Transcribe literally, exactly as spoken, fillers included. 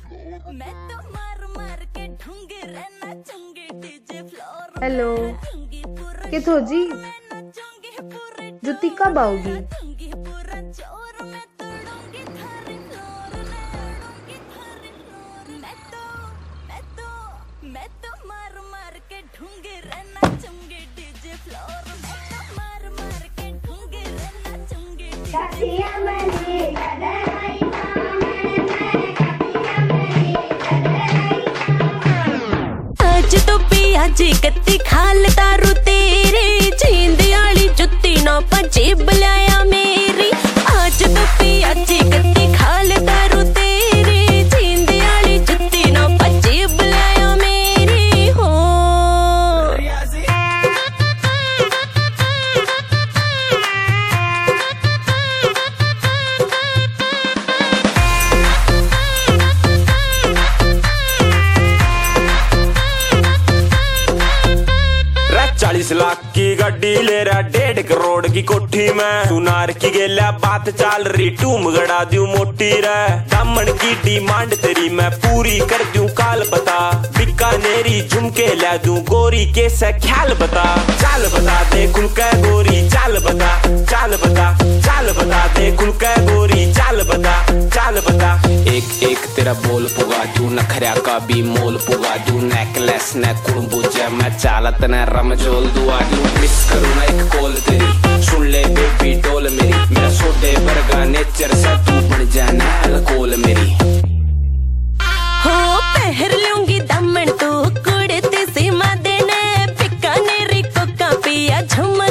Hello, कित हो जी? जुत्ती कब आओगी? आज तो पिया जी कत्ती खाल तारू तेरे जींद आली जुत्ती ना पंजेब लाया मेरी। आज तो पिया जी कत्ती खाल तारू तेरे जींद आली जुत्ती ना पंजेब लाया मेरी हो। चालीस लाख की गाड़ी ले रहा डेढ़ करोड़ की कोठी में सुनार की गेला बात चाल रही टूम गड़ा दूं मोटी रे। दामन की डिमांड तेरी मैं पूरी कर दूं काल बता। बीकानेरी झुमके ला दूं गोरी के से ख्याल बता। चाल बता दे खुल के गोरी चाल बता। चाल बता चाल बता दे खुल के गोरी चाल बता। चाल बता एक एक तेरा बोल पुगा दूं नखरा का भी मोल पुगा दूं। नेकलेस ने कुड़बुजा मैं चालत ने रमजोल दुआ दूं। मिस करूं ना एक कॉल तेरी सुन ले बेबी डोल मेरी। मेरा सोडे बर्गा नेचर से तू बन जाना अल्कोहल मेरी हो। पहर लूंगी दामन तो कुड़ते सीमा देने बीकानेरी को का पिया झुम